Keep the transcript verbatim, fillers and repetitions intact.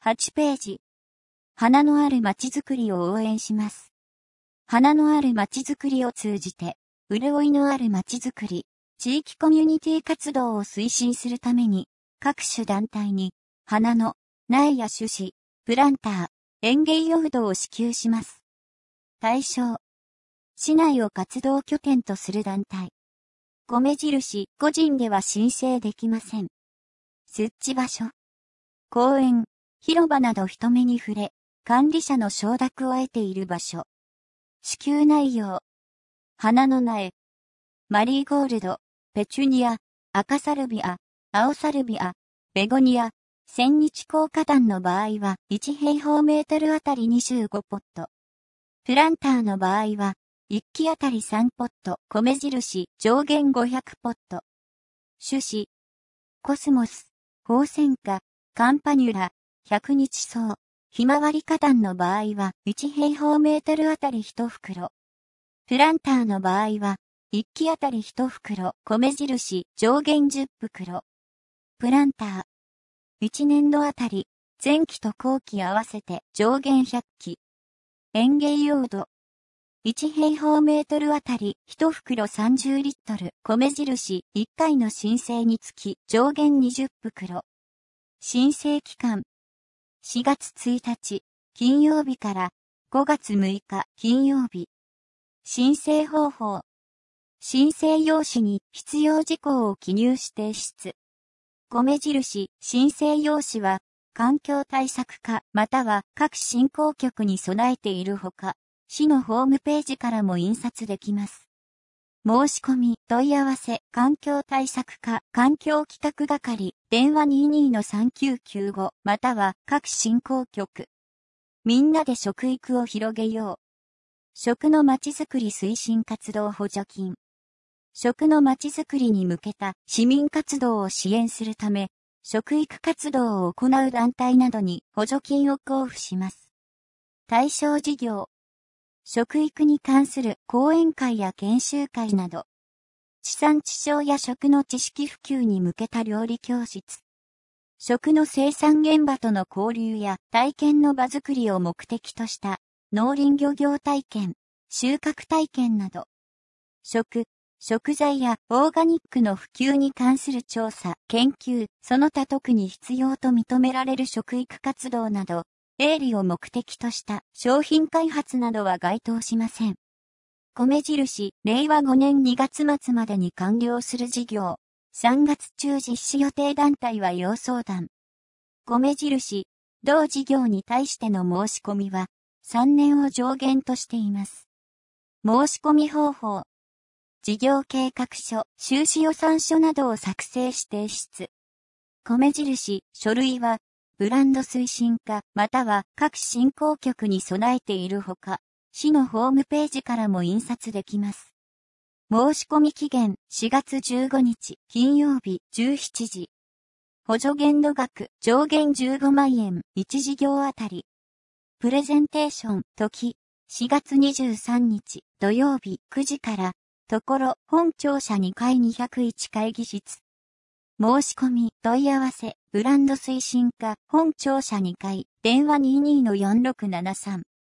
はちページ。花のあるまちづくりを応援します。花のあるまちづくりを通じて、潤いのあるまちづくり、地域コミュニティ活動を推進するために、各種団体に、花の苗や種子、プランター、園芸用土を支給します。対象。市内を活動拠点とする団体。米印、個人では申請できません。設置場所。公園、広場など人目に触れ、管理者の承諾を得ている場所。支給内容。花の苗。マリーゴールド、ペチュニア、赤サルビア、青サルビア、ベゴニア、千日紅花壇の場合は、いち平方メートルあたりにじゅうごポット。プランターの場合は、いっきあたりさんポット、米印、上限ごひゃくポット。種子。コスモス、ホウセンカ、カンパニュラ、百日草、ひまわり花壇の場合は、いち平方メートルあたりいち袋。プランターの場合は、いっきあたりいち袋、米印、上限じゅう袋。プランター。いち年度あたり、前期と後期合わせて上限ひゃっき。園芸用土。いち平方メートルあたりいち袋さんじゅうリットル、米印いっかいの申請につき上限にじゅう袋。申請期間。しがつついたち、金曜日からごがつむいか金曜日。申請方法。申請用紙に必要事項を記入し提出。米印申請用紙は環境対策課または各振興局に備えているほか、市のホームページからも印刷できます。申し込み、問い合わせ、環境対策課、環境企画係、電話 にじゅうにのさんきゅうきゅうご、または各振興局。みんなで食育を広げよう。食のまちづくり推進活動補助金。食のまちづくりに向けた市民活動を支援するため、食育活動を行う団体などに補助金を交付します。対象事業。食育に関する講演会や研修会など。地産地消や食の知識普及に向けた料理教室。食の生産現場との交流や体験の場づくりを目的とした農林漁業体験、収穫体験など。食、食材やオーガニックの普及に関する調査、研究、その他特に必要と認められる食育活動など、営利を目的とした商品開発などは該当しません。米印、れいわごねんにがつ末までに完了する事業。さんがつ中実施予定団体は要相談。米印、同事業に対しての申し込みは、さんねんを上限としています。申し込み方法。事業計画書、収支予算書などを作成し提出。米印、書類は、ブランド推進課、または各振興局に備えているほか、市のホームページからも印刷できます。申し込み期限、しがつじゅうごにち、金曜日、じゅうしちじ。補助限度額、上限じゅうごまんえん、いち事業あたり。プレゼンテーション、時、しがつにじゅうさんにち、土曜日、くじから、ところ、本庁舎にかいにひゃくいち会議室。申し込み、問い合わせ、ブランド推進課、本庁舎にかい、電話 にじゅうにのよんろくななさん。